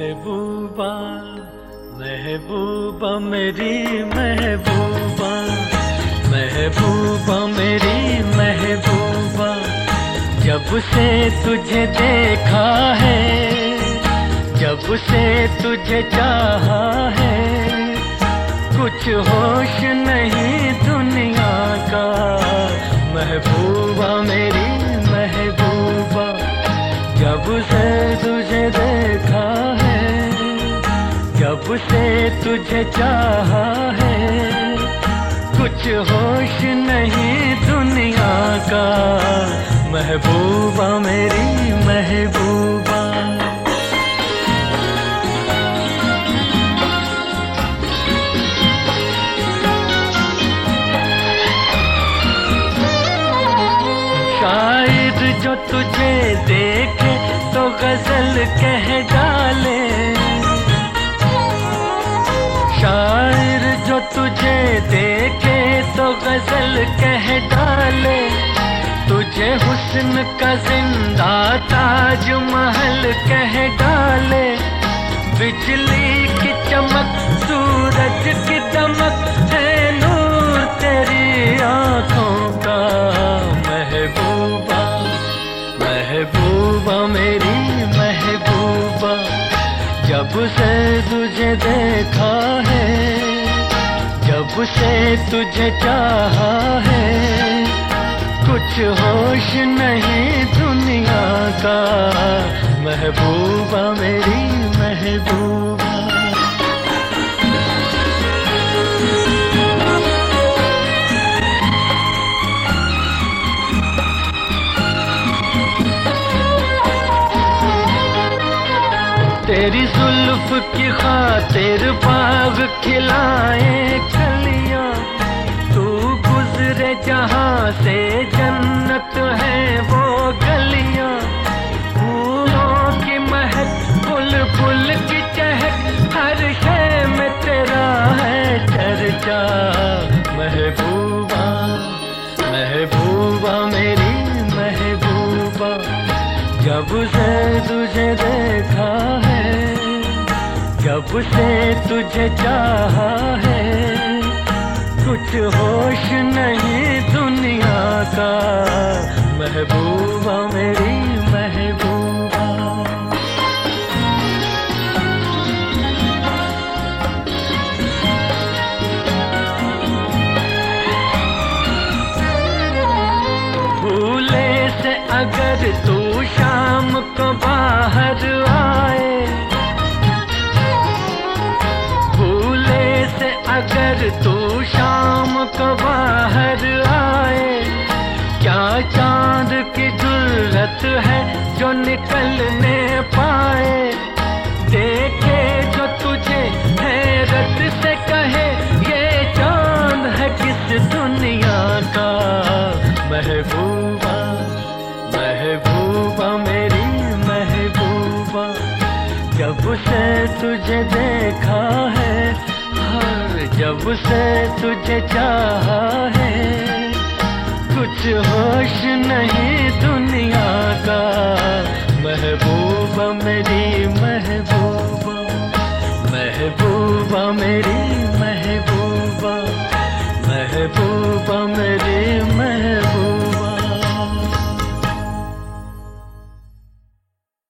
महबूबा महबूबा मेरी महबूबा, महबूबा मेरी महबूबा, जब से तुझे देखा है, जब से तुझे चाहा है, कुछ होश नहीं दुनिया का। महबूबा मेरी महबूबा, जब से तुझे देखा है, जब से तुझे चाहा है, कुछ होश नहीं दुनिया का। महबूबा मेरी महबूबा, शायद जो तुझे देखे तो गजल कह डाले, शायर जो तुझे देखे तो गजल कह डाले, तुझे हुस्न का जिंदा ताज महल कह डाले। बिजली की चमक सूरज की दमक है नूर तेरी आंखों का। महबूबा महबूबा मेरी महबूबा, जब से तुझे देखा है, जब से तुझे चाहा है, कुछ होश नहीं दुनिया का। महबूबा मेरी महबूबा, तेरी जुल्फ की खातिर बाग खिलाए कलियां, तू गुजरे जहां से जन्नत है वो गलियां। फूलों की महक बुलबुल की चहक, हर शय में तेरा है चर्चा। महबूबा महबूबा मेरी महबूबा, जब से तुझे देखा है, जब से तुझे चाहा है, कुछ होश नहीं दुनिया का। महबूबा मेरी महबूबा, भूले से अगर तू शाम को बाहर आए, भूले से अगर तू शाम को बाहर आए, क्या चांद की जुर्रत है जो निकलने पाए। देखे जो तुझे हैरत से कहे ये चांद है किस दुनिया का। महबूबा महबूबा मेरी महबूबा, जब से तुझे देखा है, हर जब से तुझे चाहा है, कुछ होश नहीं दुनिया का। महबूबा मेरी महबूबा, महबूबा मेरी महबूबा, महबूबा मेरी महबूबा।